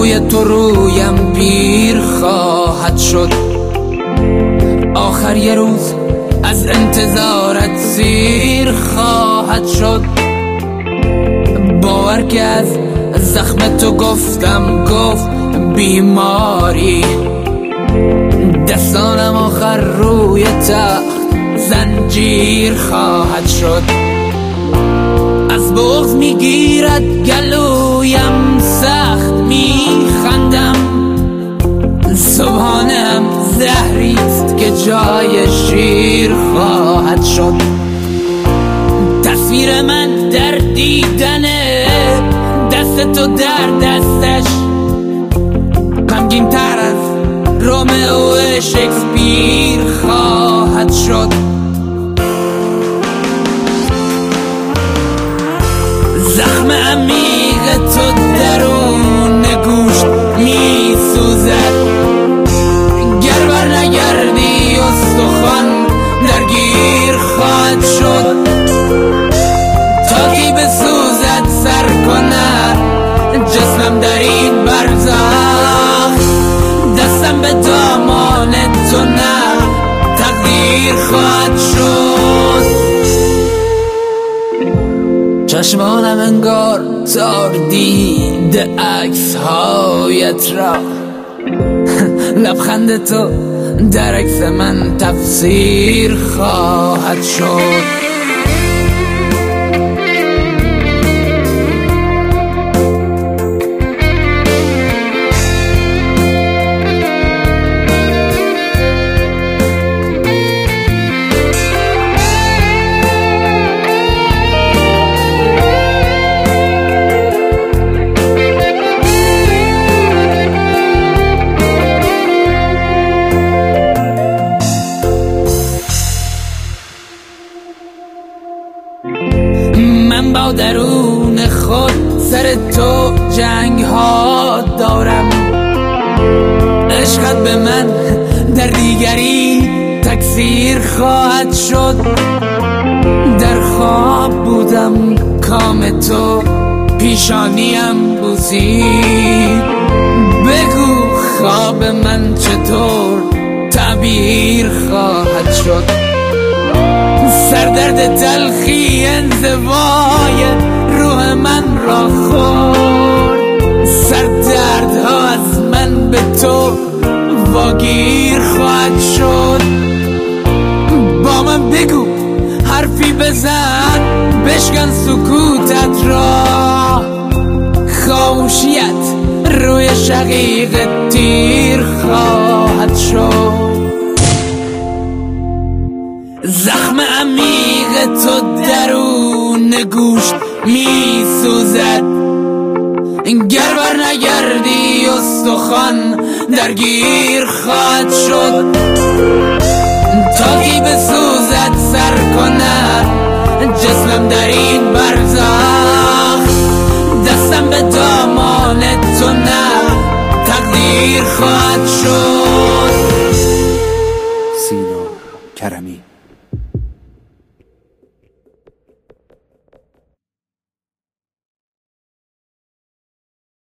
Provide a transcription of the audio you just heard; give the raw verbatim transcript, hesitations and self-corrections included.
روی تو رویم پیر خواهد شد. آخر یه روز از انتظارت سیر خواهد شد. باور که از زخم تو گفتم گفت بیماری. دستانم آخر روی تخت زنجیر خواهد شد. از بغض میگیرد گلویم سخت میخندم. صبحانم زهریست که جای شیر خواهد شد. تصویر من در دیدن دست تو در دستش غمگین تر از رومئو شکسپیر خواهد شد. زخم عمیق تو درون گوشت می سوزد. گر بر نگردی استخوان درگیر خواهد شد. تا کی بسوزد سر کند جسمم در این برزخ. دستم به دامان تو نه تقدیر خواهد شد. چشمانم انگار تار دیده عکس هایت را. لبخند تو در عکس من تفسیر خواهد شد. من با درون خود سر تو جنگ ها دارم. عشقت به من در دیگری تکثیر خواهد شد. در خواب بودم کام تو پیشانیم بوسید. بگو خواب من چطور تعبیر خواهد شد. سردرد تلخی انزوای روح من را خورد. سردردها از من به تو واگیر خواهد شد. با من بگو حرفی بزن بشکن سکوتت را. خاموشیت روی شقیق تیر خواهد شد. زخم عمیق تو درون گوشت می سوزد. گر بر نگردی استخوان درگیر خواهد شد. تا کی بسوزد سر کند جسمم در این